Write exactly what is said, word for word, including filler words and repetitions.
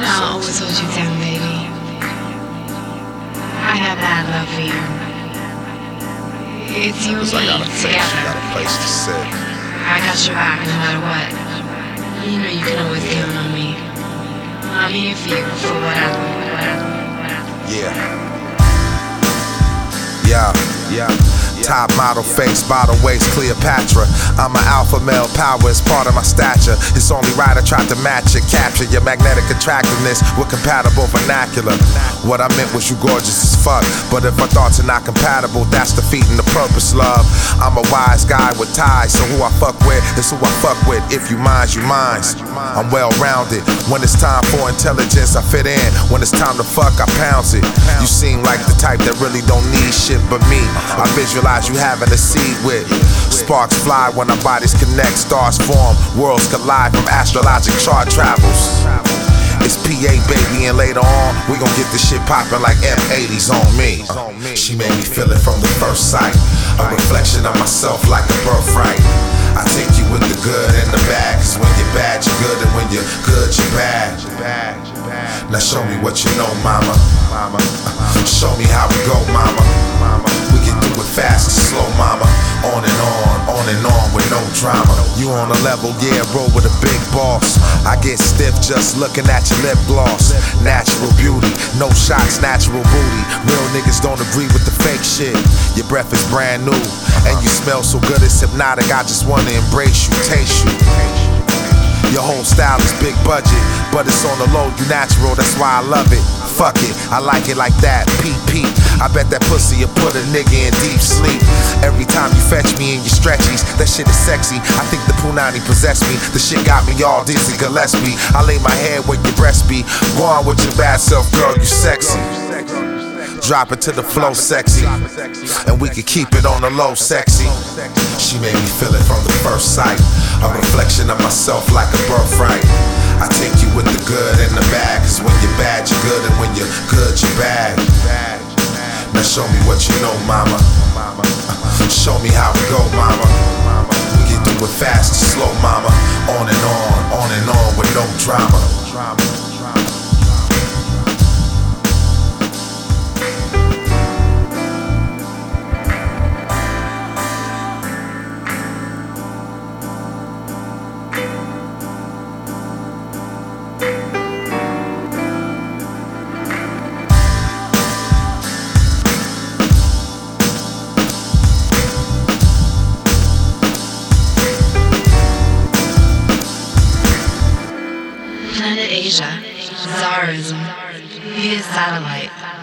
know I always hold you down, baby. I got bad love for you. It's you and Cause I got a me face, you got together. a place to sit. I got your back no matter what. You know you can always count on me. I'm here for you for whatever, whatever, whatever. Yeah. Yeah, yeah. Top model face, bottle waist, Cleopatra. I'm an alpha male, power is part of my stature. It's only right I tried to match it, capture your magnetic attractiveness with compatible vernacular. What I meant was you gorgeous as fuck, but if our thoughts are not compatible, that's defeating the purpose, love. I'm a wise guy with ties, so who I fuck with is who I fuck with. If you minds, you minds. I'm well rounded. When it's time for intelligence, I fit in. When it's time to fuck, I pounce it. You seem like the type that really don't need shit but me. I visualize you having a seed with. Sparks fly when our bodies connect, stars form, worlds collide from astrologic chart travels. It's P A baby, and later on we gon' get this shit poppin' like M eighties on me. Uh, she made me feel it from the first sight, a reflection of myself like a birthright. I take you with the good and the bad, cause when you're bad you're good, and when you're good you're bad. Now show me what you know, mama. Show me how we go, mama. We can do it fast and slow, mama. On and on, on and on with no drama. You on a level, yeah, roll with a big boss. I get stiff just looking at your lip gloss. Natural beauty, no shots, natural booty. Real niggas don't agree with the fake shit. Your breath is brand new, and you smell so good it's hypnotic. I just wanna embrace you, taste you. Your whole style is big budget, but it's on the low, you natural, that's why I love it. Fuck it, I like it like that, P P. I bet that pussy will put a nigga in deep sleep. Every time you fetch me in your stretchies, that shit is sexy. I think the punani possessed me, the shit got me all dizzy Gillespie. I lay my head where your breast be. Go on with your bad self, girl, you sexy. Drop it to the flow, sexy, and we can keep it on the low, sexy. She made me feel it from the first sight, a reflection of myself like a birthright. I take you with the good and the bad, cause when you're bad you're good, and when you're good you're bad. Now show me what you know, mama. Show me how we go, mama. We can do it fast and slow, mama. On and on, on and on with no drama. Planet Asia, Zarism, via satellite.